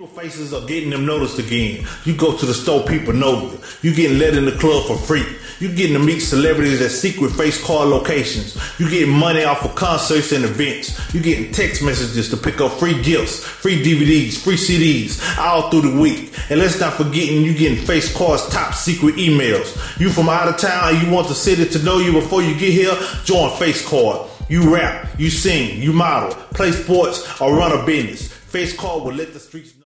People faces are getting them noticed again. You go to the store, people know you. You getting let in the club for free. You getting to meet celebrities at secret face card locations. You getting money off of concerts and events. You getting text messages to pick up free gifts, free DVDs, free CDs all through the week. And let's not forgetting you getting face cards, top secret emails. You from out of town and you want the city to know you before you get here? Join Face Card. You rap, you sing, you model, play sports, or run a business. Face Card will let the streets know.